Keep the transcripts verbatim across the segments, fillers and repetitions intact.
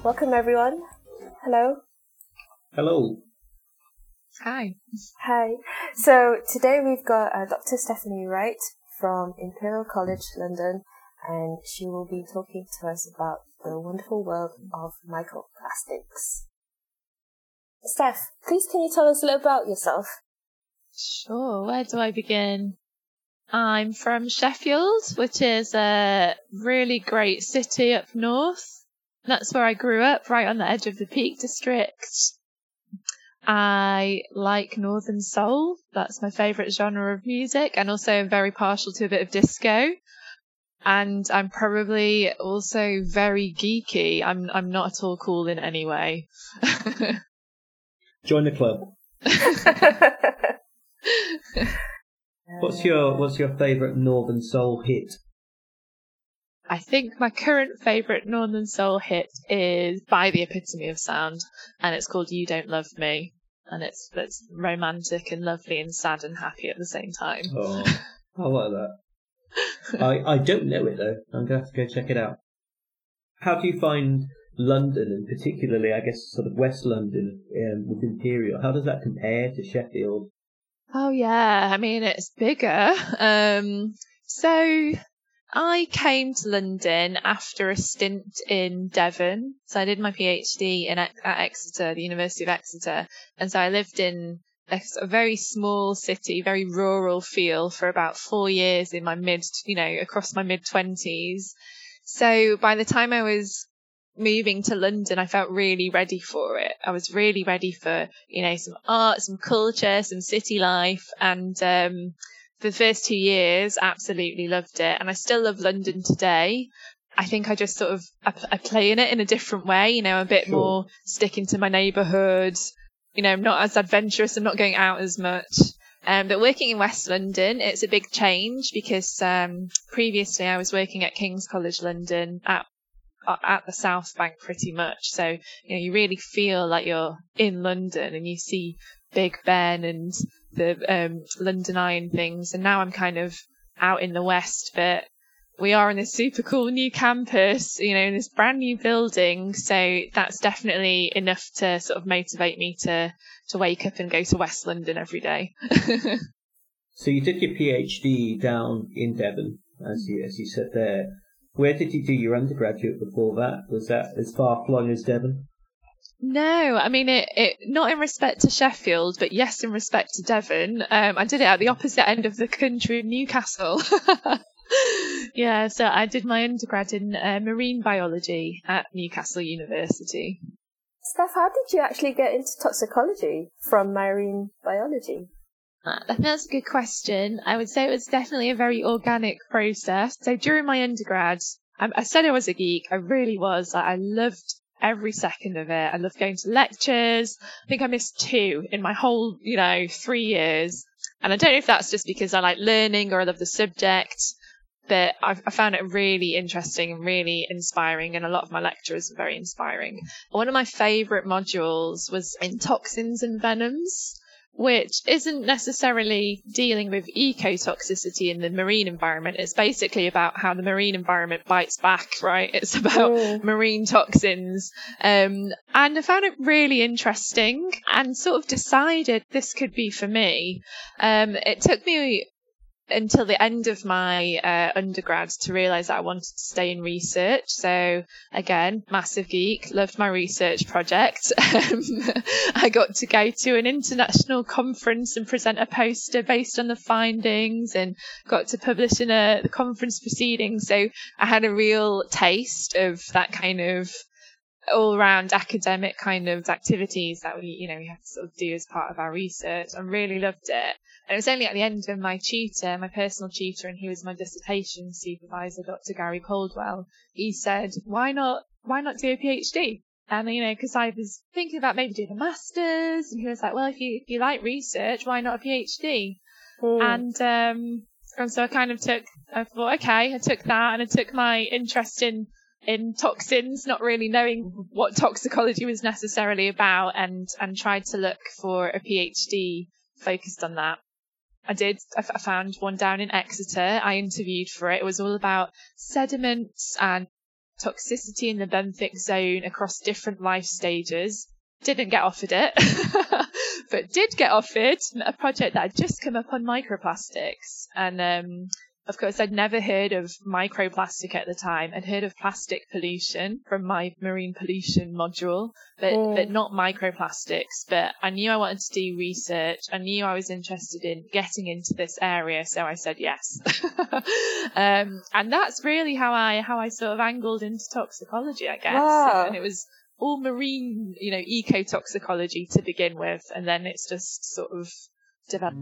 Welcome everyone. Hello. Hello. Hi. Hi. So today we've got uh, Doctor Stephanie Wright from Imperial College London, and she will be talking to us about the wonderful world of microplastics. Steph, please can you tell us a little about yourself? Sure, where do I begin? I'm from Sheffield, which is a really great city up north. That's where I grew up, right on the edge of the Peak District. I like Northern Soul. That's my favourite genre of music, and also I'm very partial to a bit of disco. And I'm probably also very geeky. I'm I'm not at all cool in any way. Join the club. What's your What's your favourite Northern Soul hit? I think my current favourite Northern Soul hit is by the Epitome of Sound, and it's called You Don't Love Me, and it's it's romantic and lovely and sad and happy at the same time. Oh, I like that. I, I don't know it though. I'm going to have to go check it out. How do you find London, and particularly, I guess, sort of West London um, with Imperial? How does that compare to Sheffield? Oh yeah, I mean it's bigger. Um, so I came to London after a stint in Devon. So I did my PhD in at Exeter, the University of Exeter, and so I lived in a, a very small city, very rural feel for about four years in my mid, you know, across my mid twenties. So by the time I was moving to London, I felt really ready for it. I was really ready for, you know, some art, some culture, some city life. And um, for the first two years, absolutely loved it. And I still love London today. I think I just sort of, I, I play in it in a different way, you know, a bit Sure. more sticking to my neighbourhood. You know, I'm not as adventurous. I'm not going out as much. Um, but working in West London, it's a big change because um, previously I was working at King's College London at at the South Bank pretty much. So, you know, you really feel like you're in London and you see Big Ben and the um, London Eye and things. And now I'm kind of out in the West, but we are in this super cool new campus, you know, in this brand new building. So that's definitely enough to sort of motivate me to, to wake up and go to West London every day. So you did your PhD down in Devon, as you, as you said there. Where did you do your undergraduate before that? Was that as far-flung as Devon? No, I mean, it, it not in respect to Sheffield, but yes, in respect to Devon. Um, I did it at the opposite end of the country, in Newcastle. Yeah, so I did my undergrad in uh, marine biology at Newcastle University. Steph, how did you actually get into toxicology from marine biology? Uh, I think that's a good question. I would say it was definitely a very organic process. So during my undergrad, I, I said I was a geek. I really was. Like, I loved every second of it. I loved going to lectures. I think I missed two in my whole, you know, three years. And I don't know if that's just because I like learning or I love the subject, but I, I found it really interesting and really inspiring. And a lot of my lecturers were very inspiring. One of my favourite modules was in toxins and venoms, which isn't necessarily dealing with ecotoxicity in the marine environment. It's basically about how the marine environment bites back, right? It's about mm. marine toxins. Um, and I found it really interesting and sort of decided this could be for me. Um, it took me until the end of my uh, undergrad to realise that I wanted to stay in research. So again, massive geek, loved my research project. Um, I got to go to an international conference and present a poster based on the findings and got to publish in a the conference proceedings. So I had a real taste of that kind of all-round academic kind of activities that we, you know, we have to sort of do as part of our research. I really loved it. And it was only at the end of my tutor, my personal tutor, and he was my dissertation supervisor, Doctor Gary Caldwell. He said, why not, why not do a PhD? And, you know, because I was thinking about maybe doing a master's, and he was like, well, if you, if you like research, why not a PhD? Mm. And, um, and so I kind of took, I thought, okay, I took that, and I took my interest in in toxins, not really knowing what toxicology was necessarily about, and and tried to look for a PhD focused on that. I did. I, f- I found one down in Exeter. I interviewed for it. It was all about sediments and toxicity in the benthic zone across different life stages. Didn't get offered it, but did get offered a project that had just come up on microplastics. And um, of course, I'd never heard of microplastic at the time. I'd heard of plastic pollution from my marine pollution module, but, mm. but not microplastics. But I knew I wanted to do research. I knew I was interested in getting into this area, so I said yes. um, and that's really how I how I sort of angled into toxicology, I guess. Wow. And it was all marine, you know, ecotoxicology to begin with, and then it's just sort of developed.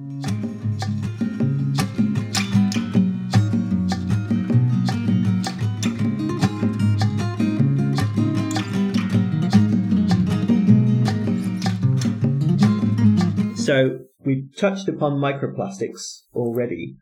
So we've touched upon microplastics already.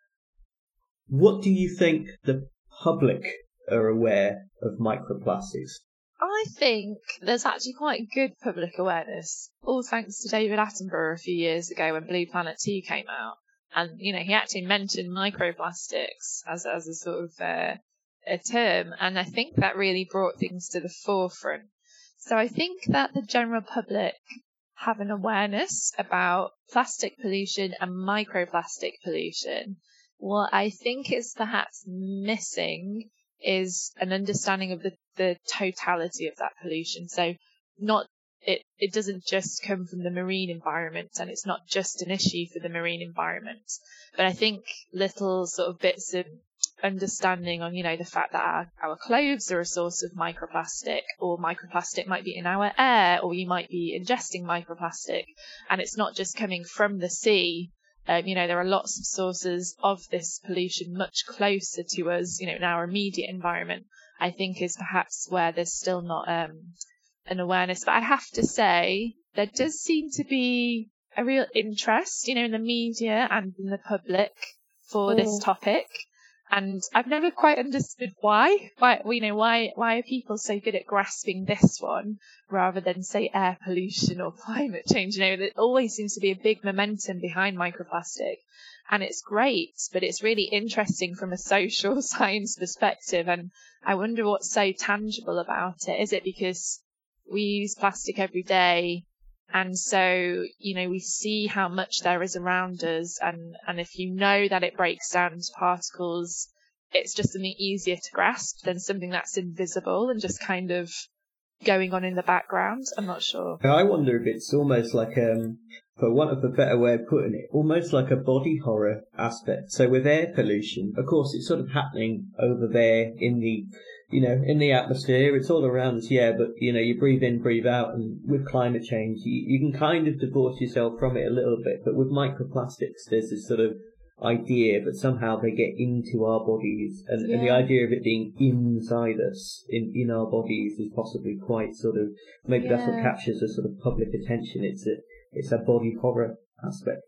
What do you think the public are aware of microplastics? I think there's actually quite good public awareness, all thanks to David Attenborough a few years ago when Blue Planet two came out. And, you know, he actually mentioned microplastics as, as a sort of uh, a term. And I think that really brought things to the forefront. So I think that the general public have an awareness about plastic pollution and microplastic pollution. What I think is perhaps missing is an understanding of the, the totality of that pollution. So not it, it doesn't just come from the marine environment, and it's not just an issue for the marine environment. But I think little sort of bits of understanding on, you know, the fact that our, our clothes are a source of microplastic, or microplastic might be in our air, or we might be ingesting microplastic, and it's not just coming from the sea. Um, you know, there are lots of sources of this pollution much closer to us, you know, in our immediate environment, I think is perhaps where there's still not um, an awareness. But I have to say, there does seem to be a real interest, you know, in the media and in the public for mm. this topic. And I've never quite understood why. Why, you know, why why are people so good at grasping this one rather than, say, air pollution or climate change? You know, there always seems to be a big momentum behind microplastic, and it's great, but it's really interesting from a social science perspective. And I wonder what's so tangible about it. Is it because we use plastic every day? And so, you know, we see how much there is around us. And, and if you know that it breaks down into particles, it's just something easier to grasp than something that's invisible and just kind of going on in the background. I'm not sure. I wonder if it's almost like, um, for want of a better way of putting it, almost like a body horror aspect. So with air pollution, of course, it's sort of happening over there in the, you know, in the atmosphere. It's all around us, yeah, but, you know, you breathe in, breathe out, and with climate change, you, you can kind of divorce yourself from it a little bit. But with microplastics, there's this sort of idea that somehow they get into our bodies, and, yeah. and the idea of it being inside us, in, in our bodies, is possibly quite sort of, maybe yeah. that's what captures the sort of public attention. It's a, it's a body horror aspect.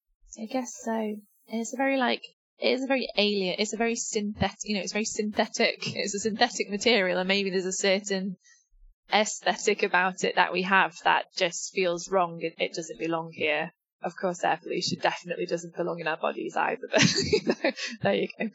I guess so. It's a very, like, it is a very alien, it's a very synthetic, you know, it's very synthetic, it's a synthetic material, and maybe there's a certain aesthetic about it that we have that just feels wrong. It, it doesn't belong here. Of course, air pollution definitely doesn't belong in our bodies either, but you know, there you go.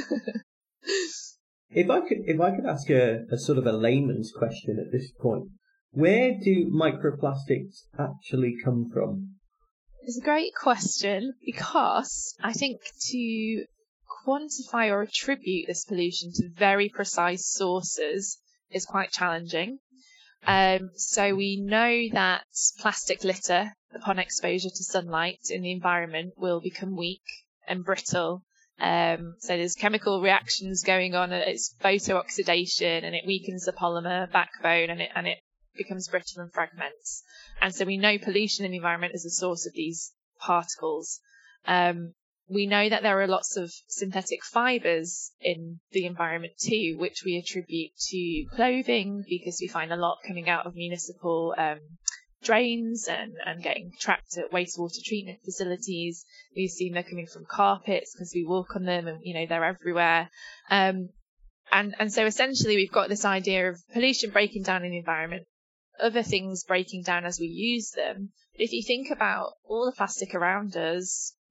If I could, if I could ask a, a sort of a layman's question at this point, where do microplastics actually come from? It's a great question, because I think to quantify or attribute this pollution to very precise sources is quite challenging. Um, so we know that plastic litter, upon exposure to sunlight in the environment, will become weak and brittle. Um, so there's chemical reactions going on. It's photooxidation, and it weakens the polymer backbone, and it and it becomes brittle and fragments. And so we know pollution in the environment is a source of these particles. Um, we know that there are lots of synthetic fibres in the environment too, which we attribute to clothing, because we find a lot coming out of municipal um, drains and, and getting trapped at wastewater treatment facilities. We've seen they're coming from carpets because we walk on them, and, you know, they're everywhere. Um, and, and so essentially we've got this idea of pollution breaking down in the environment, other things breaking down as we use them. But if you think about all the plastic around us,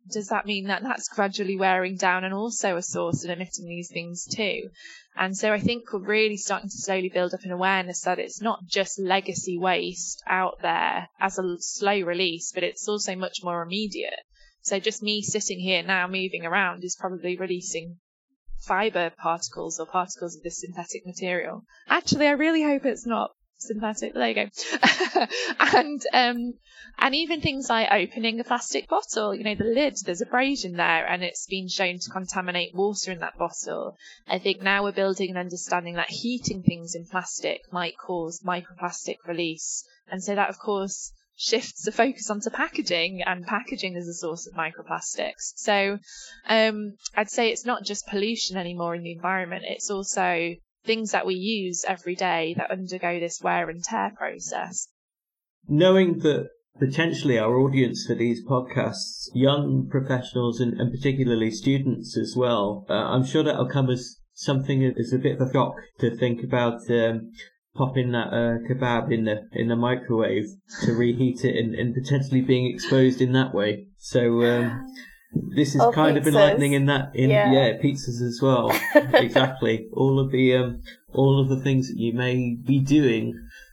does that mean that that's gradually wearing down and also a source of emitting these things too? And so I think we're really starting to slowly build up an awareness that it's not just legacy waste out there as a slow release, but it's also much more immediate. So just me sitting here now moving around is probably releasing fibre particles or particles of this synthetic material. Actually, I really hope it's not synthetic. There you go. and um and even things like opening a plastic bottle, you know, the lid, there's abrasion there, and it's been shown to contaminate water in that bottle. I think now we're building an understanding that heating things in plastic might cause microplastic release, and so that of course shifts the focus onto packaging, and packaging is a source of microplastics. So um I'd say it's not just pollution anymore in the environment, it's also things that we use every day that undergo this wear and tear process. Knowing that potentially our audience for these podcasts, young professionals and, and particularly students as well, uh, I'm sure that'll come as something as a bit of a shock to think about um, popping that uh, kebab in the in the microwave to reheat it and, and potentially being exposed in that way. So um, this is oh, kind pizzas. of enlightening in that, in yeah. yeah, pizzas as well. Exactly, all of the um, all of the things that you may be doing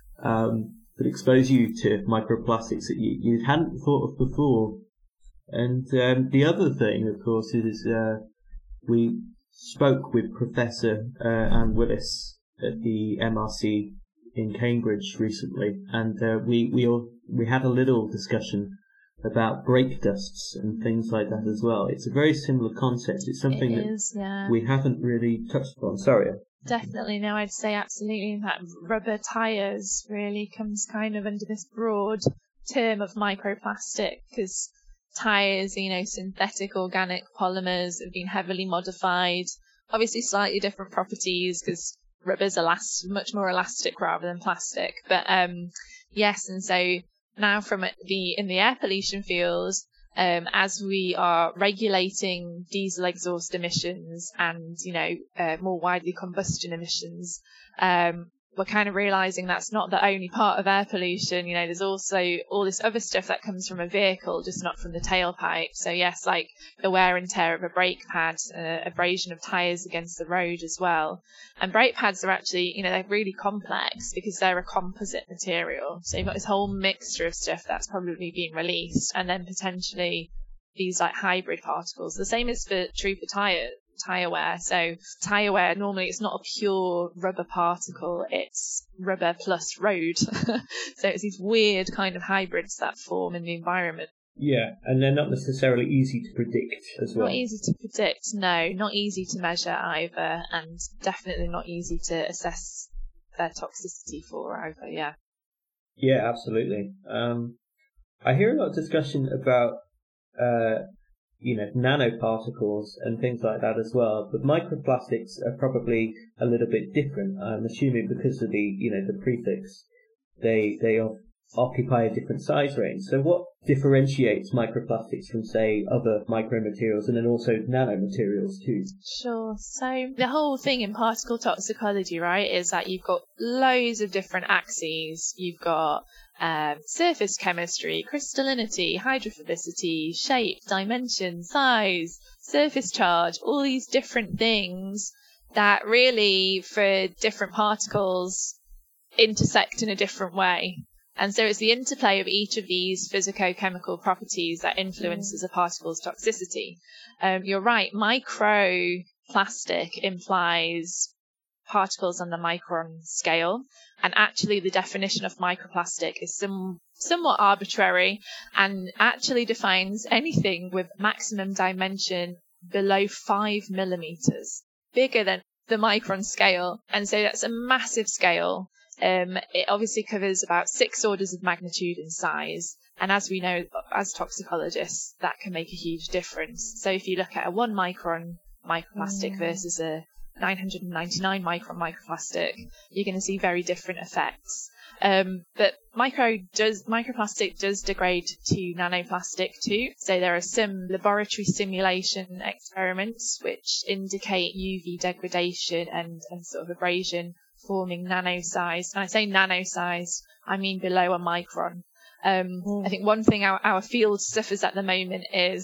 um, that expose you to microplastics that you, you hadn't thought of before. And um, the other thing, of course, is uh, we spoke with Professor uh, Anne Willis at the M R C in Cambridge recently, and uh, we we all, we had a little discussion about brake dusts and things like that as well. It's a very similar concept. It's something it that is, yeah. we haven't really touched upon. Sorry. Definitely, no, I'd say absolutely. In fact, rubber tyres really comes kind of under this broad term of microplastic, because tyres, you know, synthetic organic polymers have been heavily modified, obviously slightly different properties because rubber's elast- much more elastic rather than plastic. But um, yes, and so now from the in the air pollution field, um, as we are regulating diesel exhaust emissions and, you know, uh, more widely combustion emissions, um, we're kind of realizing that's not the only part of air pollution. You know, there's also all this other stuff that comes from a vehicle, just not from the tailpipe. So yes, like the wear and tear of a brake pad, uh, abrasion of tires against the road as well. And brake pads are actually, you know, they're really complex because they're a composite material. So you've got this whole mixture of stuff that's probably being released, and then potentially these like hybrid particles. The same is for true for tire tire wear. So tire wear, normally it's not a pure rubber particle, it's rubber plus road. So it's these weird kind of hybrids that form in the environment. Yeah, and they're not necessarily easy to predict as well. Not easy to predict, no. Not easy to measure either, and definitely not easy to assess their toxicity for either, yeah. Yeah, absolutely. Um, I hear a lot of discussion about uh, you know, nanoparticles and things like that as well. But microplastics are probably a little bit different. I'm assuming because of the, you know, the prefix, they they occupy a different size range. So what differentiates microplastics from, say, other micromaterials and then also nanomaterials too? Sure. So the whole thing in particle toxicology, right, is that you've got loads of different axes. You've got Um, surface chemistry, crystallinity, hydrophobicity, shape, dimension, size, surface charge, all these different things that really, for different particles, intersect in a different way. And so it's the interplay of each of these physico-chemical properties that influences a particle's toxicity. Um, you're right, microplastic implies particles on the micron scale, and actually the definition of microplastic is some somewhat arbitrary and actually defines anything with maximum dimension below five millimeters, bigger than the micron scale. And so that's a massive scale. Um, it obviously covers about six orders of magnitude in size, and as we know as toxicologists, that can make a huge difference. So if you look at a one micron microplastic mm. versus a nine hundred ninety-nine micron microplastic, you're going to see very different effects. Um, but micro does microplastic does degrade to nanoplastic too. So there are some laboratory simulation experiments which indicate U V degradation and, and sort of abrasion forming nano-sized. And I say nano-sized, I mean below a micron. Um, mm. I think one thing our, our field suffers at the moment is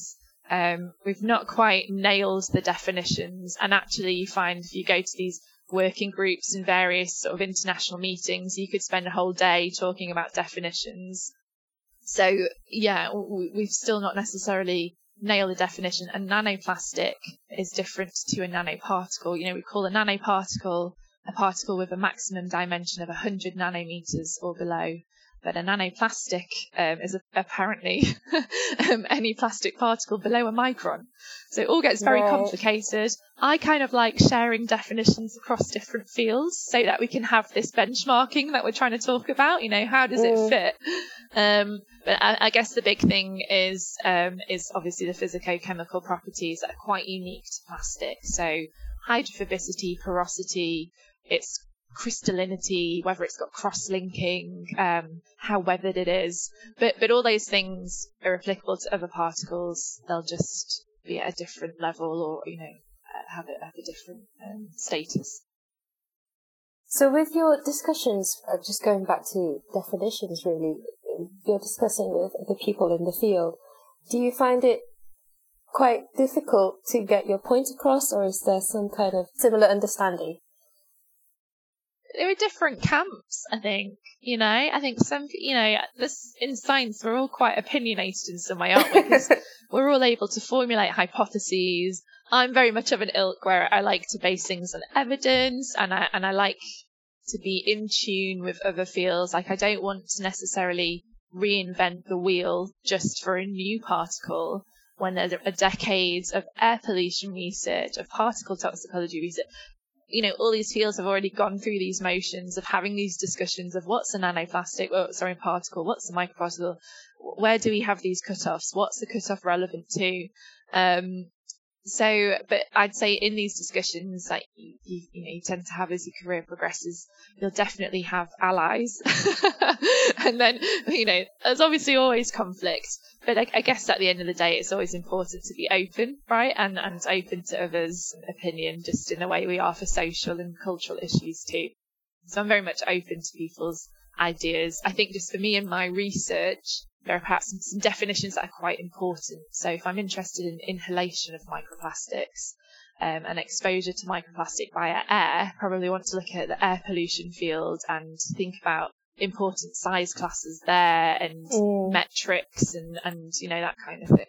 Um, we've not quite nailed the definitions, and actually you find if you go to these working groups and various sort of international meetings, you could spend a whole day talking about definitions. So yeah, we've still not necessarily nailed the definition. And nanoplastic is different to a nanoparticle. You know, we call a nanoparticle a particle with a maximum dimension of one hundred nanometers or below. But a nanoplastic um, is a, apparently um, any plastic particle below a micron. So it all gets very right. complicated. I kind of like sharing definitions across different fields so that we can have this benchmarking that we're trying to talk about. You know, how does mm. it fit? Um, but I, I guess the big thing is um, is obviously the physicochemical properties that are quite unique to plastic. So hydrophobicity, porosity, its crystallinity, whether it's got cross-linking, um, how weathered it is. But but all those things are applicable to other particles. They'll just be at a different level, or, you know, have a, have a different um, status. So with your discussions, uh, just going back to definitions really, you're discussing with the people in the field, do you find it quite difficult to get your point across, or is there some kind of similar understanding? There are different camps, I think. You know, I think some, you know, this in science we're all quite opinionated in some way, aren't we? Because we're all able to formulate hypotheses. I'm very much of an ilk where I like to base things on evidence, and I and I like to be in tune with other fields. Like, I don't want to necessarily reinvent the wheel just for a new particle when there are decades of air pollution research, of particle toxicology research. You know, all these fields have already gone through these motions of having these discussions of what's a nanoplastic, oh, sorry, particle, what's a microparticle, where do we have these cutoffs, what's the cutoff relevant to? Um, so, but I'd say in these discussions, like you, you, you know, you tend to have as your career progresses, you'll definitely have allies, and then, you know, there's obviously always conflict. But I, I guess at the end of the day, it's always important to be open, right? And, and open to others' opinion, just in the way we are for social and cultural issues too. So I'm very much open to people's ideas. I think just for me and my research, there are perhaps some, some definitions that are quite important. So if I'm interested in inhalation of microplastics um, and exposure to microplastic via air, probably want to look at the air pollution field and think about important size classes there, and mm. metrics and, and, you know, that kind of thing.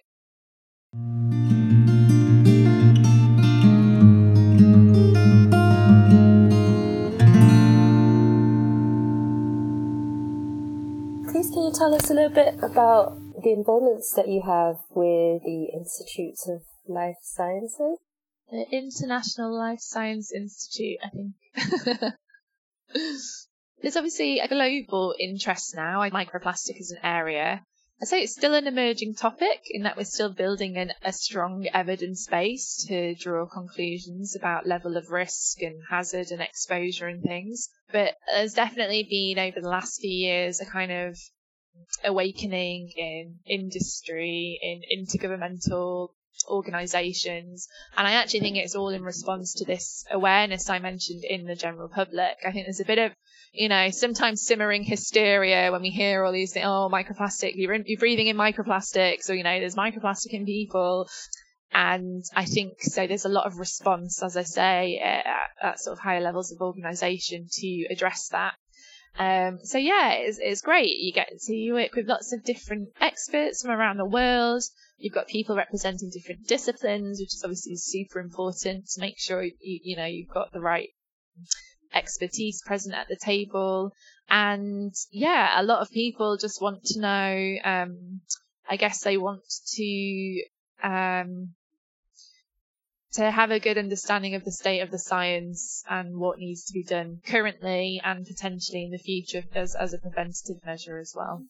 Please can you tell us a little bit about the involvements that you have with the Institutes of Life Sciences? The International Life Science Institute, I think. There's obviously a global interest now. Microplastic is an area. I'd say it's still an emerging topic in that we're still building an, a strong evidence base to draw conclusions about level of risk and hazard and exposure and things. But there's definitely been over the last few years a kind of awakening in industry, in intergovernmental organisations, and I actually think it's all in response to this awareness I mentioned in the general public. I think there's a bit of, you know, sometimes simmering hysteria when we hear all these things, oh, microplastic, you're, in, you're breathing in microplastics, or, you know, there's microplastic in people. And I think so there's a lot of response, as I say, at, at sort of higher levels of organisation to address that. Um, so yeah, it's, it's great. You get to you work with lots of different experts from around the world. You've got people representing different disciplines, which is obviously super important to make sure you, you know, you've got the right expertise present at the table. And yeah, a lot of people just want to know, um, I guess they want to, um, to have a good understanding of the state of the science and what needs to be done currently and potentially in the future as, as a preventative measure as well.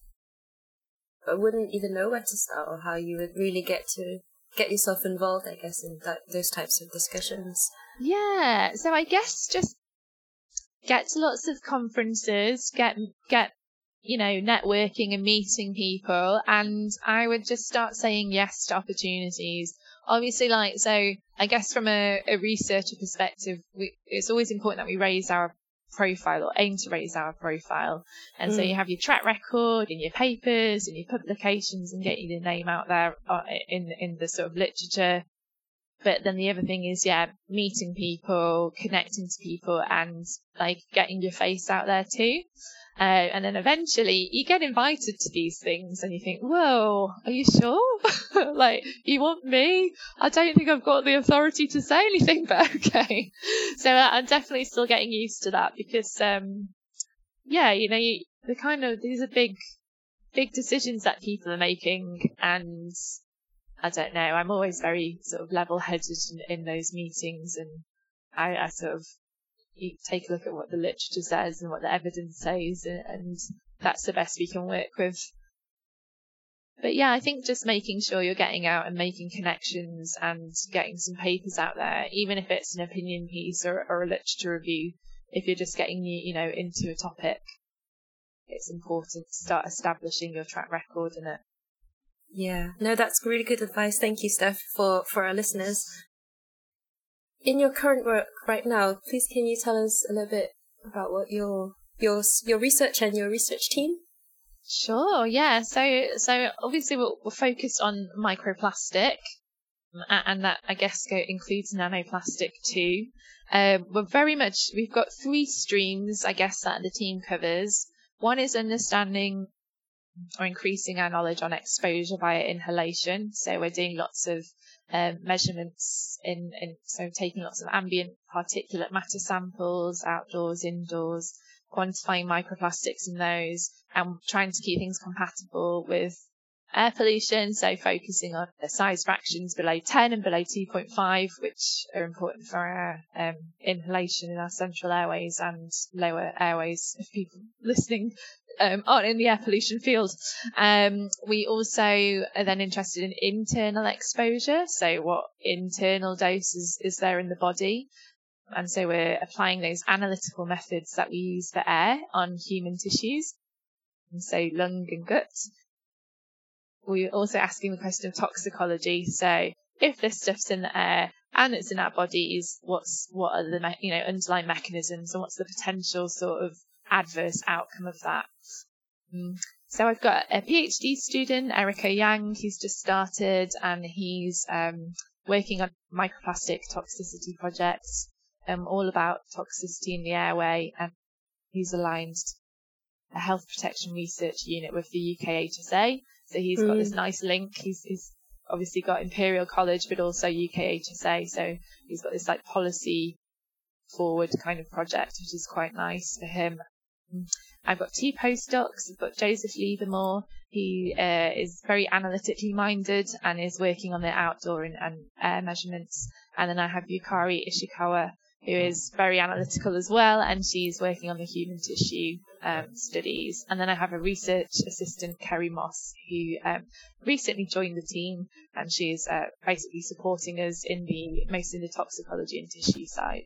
I wouldn't even know where to start or how you would really get to get yourself involved, I guess, in that, those types of discussions. Yeah, so I guess just get to lots of conferences, get, get, you know, networking and meeting people, and I would just start saying yes to opportunities. Obviously, like, so I guess from a, a researcher perspective, we, it's always important that we raise our profile, or aim to raise our profile. And Mm. so you have your track record and your papers and your publications and getting your name out there in in the sort of literature. But then the other thing is, yeah, meeting people, connecting to people, and like getting your face out there too. Uh, and then eventually you get invited to these things and you think, whoa, are you sure? Like, you want me? I don't think I've got the authority to say anything, but okay. So uh, I'm definitely still getting used to that because, um, yeah, you know, you, the kind of, these are big, big decisions that people are making, and I don't know, I'm always very sort of level-headed in, in those meetings, and I, I sort of you take a look at what the literature says and what the evidence says, and, and that's the best we can work with. But yeah, I think just making sure you're getting out and making connections and getting some papers out there, even if it's an opinion piece or, or a literature review, if you're just getting you, you know, into a topic, it's important to start establishing your track record in it. Yeah, no, that's really good advice. Thank you, Steph, for, for our listeners. In your current work right now, please can you tell us a little bit about what your your your research and your research team? Sure, yeah. So so obviously we're, we're focused on microplastic, and that I guess go, includes nanoplastic too. Uh, we're very much we've got three streams, I guess, that the team covers. One is understanding or increasing our knowledge on exposure via inhalation. So we're doing lots of um, measurements in, in, so taking lots of ambient particulate matter samples, outdoors, indoors, quantifying microplastics in those, and trying to keep things compatible with air pollution. So focusing on the size fractions below ten and below two point five, which are important for our um, inhalation in our central airways and lower airways if people listening Um, aren't in the air pollution field. Um, we also are then interested in internal exposure. So what internal doses is there in the body? And so we're applying those analytical methods that we use for air on human tissues. And so lung and gut. We're also asking the question of toxicology. So if this stuff's in the air and it's in our bodies, what's, what are the, me- you know, underlying mechanisms, and what's the potential sort of adverse outcome of that? Mm. So I've got a PhD student, Erica Yang, who's just started, and he's um, working on microplastic toxicity projects, um, all about toxicity in the airway, and he's aligned a health protection research unit with the U K H S A. So he's mm. got this nice link. He's, he's obviously got Imperial College, but also U K H S A. So he's got this like policy forward kind of project, which is quite nice for him. I've got two postdocs. I've got Joseph Livermore, who uh, is very analytically minded and is working on the outdoor and, and air measurements. And then I have Yukari Ishikawa, who is very analytical as well, and she's working on the human tissue um, studies. And then I have a research assistant, Kerry Moss, who um, recently joined the team, and she's uh, basically supporting us in the mostly in the toxicology and tissue side.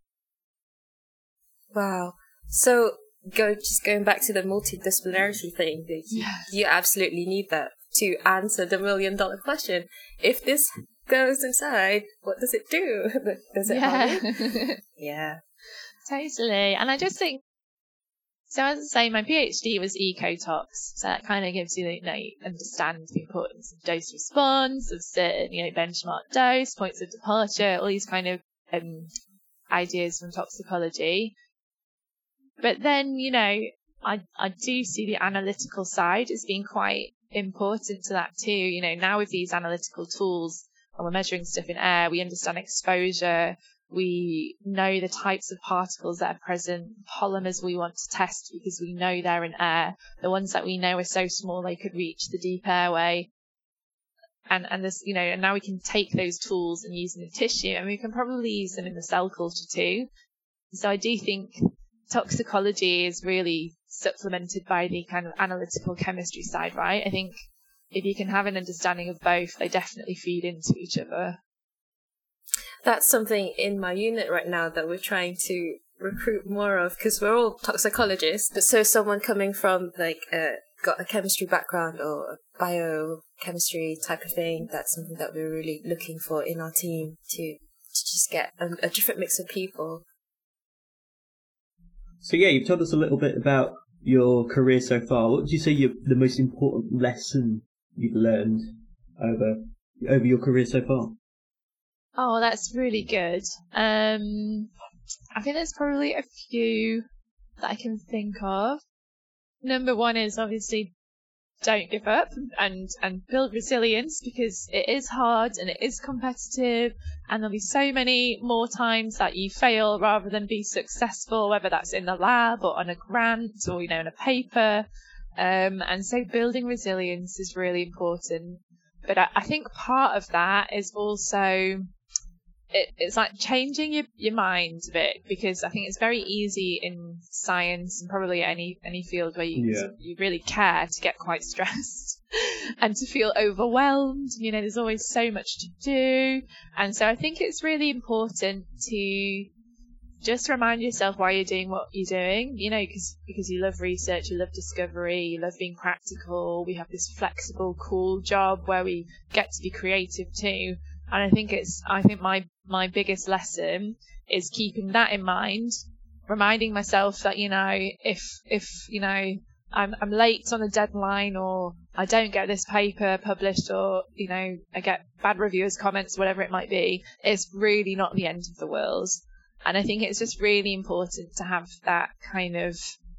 Wow. So go just going back to the multidisciplinarity thing, that you, yes. you absolutely need that to answer the million dollar question. If this goes inside, what does it do? Does it yeah. harm you? Yeah. Totally. And I just think, so as I say, my PhD was ecotox, so that kind of gives you, you know, you understand the importance of dose response, of certain, you know, benchmark dose, points of departure, all these kind of um, ideas from toxicology. But then, you know, I, I do see the analytical side as being quite important to that too. You know, now with these analytical tools, and we're measuring stuff in air, we understand exposure, we know the types of particles that are present, polymers we want to test because we know they're in air, the ones that we know are so small they could reach the deep airway. And, and this, you know, and now we can take those tools and use them in tissue, and we can probably use them in the cell culture too. So I do think toxicology is really supplemented by the kind of analytical chemistry side, right? I think if you can have an understanding of both, they definitely feed into each other. That's something in my unit right now that we're trying to recruit more of, because we're all toxicologists. So someone coming from like a, got a chemistry background or a biochemistry type of thing, that's something that we're really looking for in our team, to, to just get a, a different mix of people. So yeah, you've told us a little bit about your career so far. What would you say your, the most important lesson you've learned over over your career so far? Oh, that's really good. Um, I think there's probably a few that I can think of. Number one is obviously don't give up and, and build resilience, because it is hard and it is competitive, and there'll be so many more times that you fail rather than be successful, whether that's in the lab or on a grant or, you know, in a paper. Um, and so building resilience is really important. But I, I think part of that is also It, it's like changing your, your mind a bit, because I think it's very easy in science and probably any any field where you Yeah. you really care to get quite stressed and to feel overwhelmed. You know, there's always so much to do, and so I think it's really important to just remind yourself why you're doing what you're doing. You know, because because you love research, you love discovery, you love being practical. We have this flexible, cool job where we get to be creative too. And I think it's, I think my, my biggest lesson is keeping that in mind, reminding myself that, you know, if, if, you know, I'm, I'm late on a deadline, or I don't get this paper published, or, you know, I get bad reviewers' comments, whatever it might be, it's really not the end of the world. And I think it's just really important to have that kind of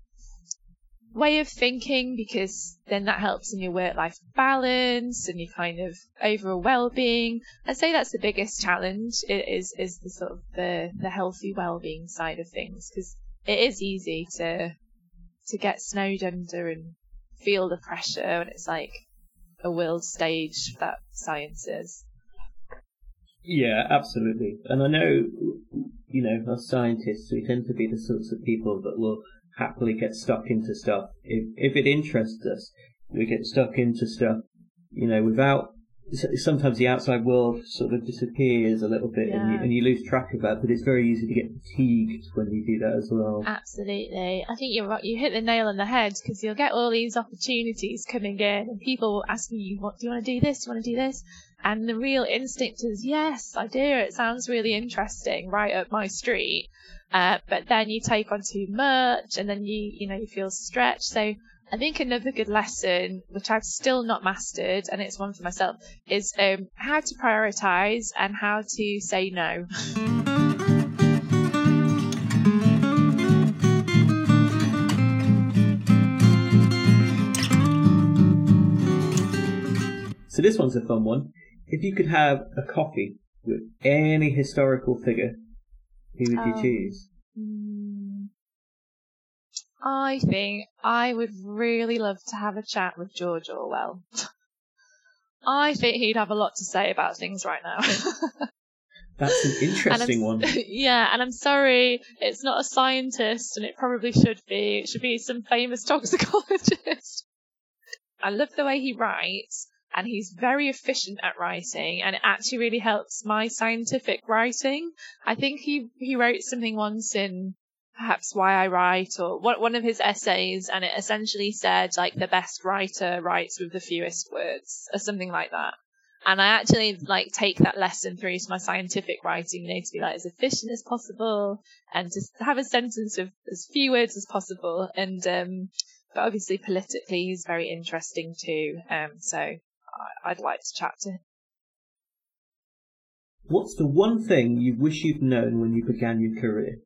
way of thinking, because then that helps in your work-life balance and your kind of overall well-being. I'd say that's the biggest challenge, is is the sort of the, the healthy well-being side of things, because it is easy to to get snowed under and feel the pressure, and it's like a world stage that science is. Yeah, absolutely. And I know, you know, as scientists, we tend to be the sorts of people that will happily get stuck into stuff. If if it interests us, we get stuck into stuff, you know, without, sometimes the outside world sort of disappears a little bit, Yeah. and, you, and you lose track of that, but it's very easy to get fatigued when you do that as well. Absolutely. I think you're right. You hit the nail on the head, because you'll get all these opportunities coming in, and people asking you, "What do you want to do? This? Do you want to do this?" And the real instinct is, "Yes, I do. It sounds really interesting, right up my street." Uh, but then you take on too much, and then you, you know, you feel stretched. So I think another good lesson, which I've still not mastered, and it's one for myself, is um, how to prioritize and how to say no. So this one's a fun one. If you could have a coffee with any historical figure, who would you Um, choose? Hmm. I think I would really love to have a chat with George Orwell. I think he'd have a lot to say about things right now. That's an interesting And I'm- one. Yeah, and I'm sorry, it's not a scientist, and it probably should be. It should be some famous toxicologist. I love the way he writes, and he's very efficient at writing, and it actually really helps my scientific writing. I think he, he wrote something once in perhaps Why I Write, or one, one of his essays, and it essentially said, like, the best writer writes with the fewest words, or something like that. And I actually, like, take that lesson through to my scientific writing, you know, to be, like, as efficient as possible, and to have a sentence of as few words as possible. And, um, but obviously politically he's very interesting too, um, so I, I'd like to chat to him. What's the one thing you wish you'd known when you began your career?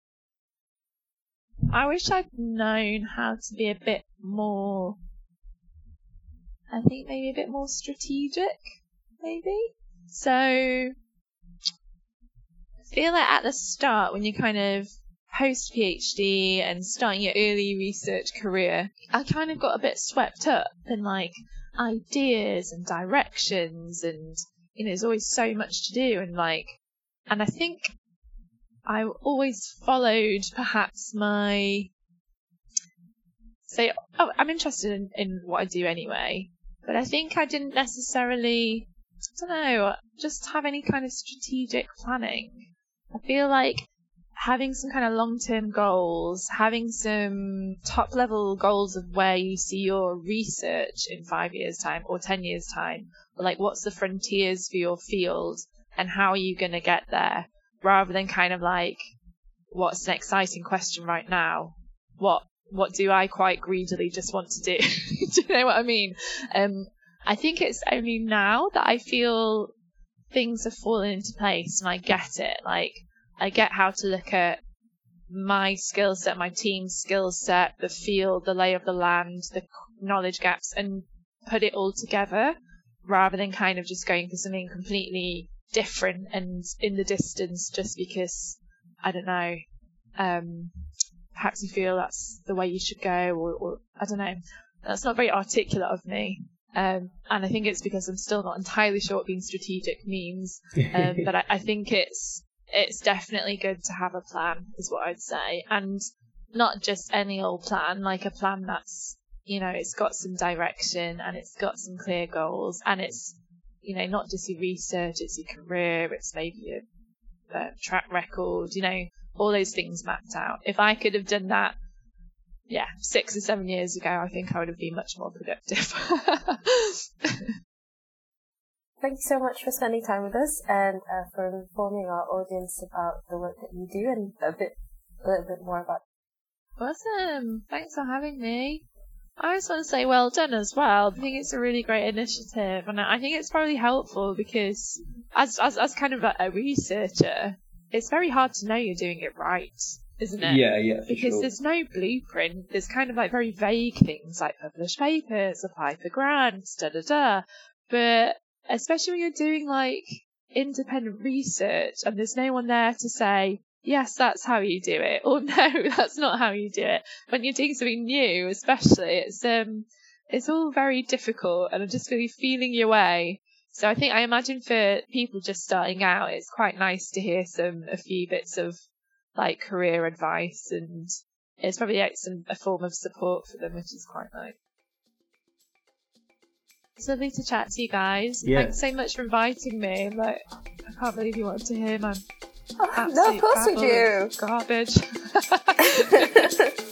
I wish I'd known how to be a bit more, I think maybe a bit more strategic, maybe. So, I feel like at the start, when you kind of post PhD and starting your early research career, I kind of got a bit swept up in like ideas and directions, and you know, there's always so much to do, and like, and I think I always followed perhaps my, say, oh, I'm interested in, in what I do anyway, but I think I didn't necessarily, I don't know, just have any kind of strategic planning. I feel like having some kind of long-term goals, having some top-level goals of where you see your research in five years' time or ten years' time, or like what's the frontiers for your field and how are you going to get there, rather than kind of like what's an exciting question right now? What what do I quite greedily just want to do? Do you know what I mean? Um, I think it's only now that I feel things have fallen into place and I get it. Like, I get how to look at my skill set, my team's skill set, the field, the lay of the land, the knowledge gaps, and put it all together rather than kind of just going for something completely different and in the distance just because, I don't know, um, perhaps you feel that's the way you should go, or, or I don't know. That's not very articulate of me. Um, and I think it's because I'm still not entirely sure what being strategic means. Um, but I, I think it's it's definitely good to have a plan, is what I'd say. And not just any old plan, like a plan that's, you know, it's got some direction and it's got some clear goals, and it's, you know, not just your research, it's your career, it's maybe your uh, track record, you know, all those things mapped out. If I could have done that, yeah, six or seven years ago, I think I would have been much more productive. Thank you so much for spending time with us and uh, for informing our audience about the work that you do and a bit, a little bit more about it. Awesome. Thanks for having me. I just want to say well done as well. I think it's a really great initiative, and I think it's probably helpful because as as, as kind of a, a researcher, it's very hard to know you're doing it right, isn't it? Yeah, yeah, for Because sure. there's no blueprint. There's kind of like very vague things like publish papers, apply for grants, da da da. But especially when you're doing like independent research and there's no one there to say, yes, that's how you do it, or no, that's not how you do it. When you're doing something new, especially, it's um, it's all very difficult, and I'm just really feeling your way. So I think I imagine for people just starting out, it's quite nice to hear some a few bits of like career advice, and it's probably like some a form of support for them, which is quite nice. It's lovely to chat to you guys. Yeah. Thanks so much for inviting me. Like, I can't believe you wanted to hear my Oh, no, of course we do. garbage.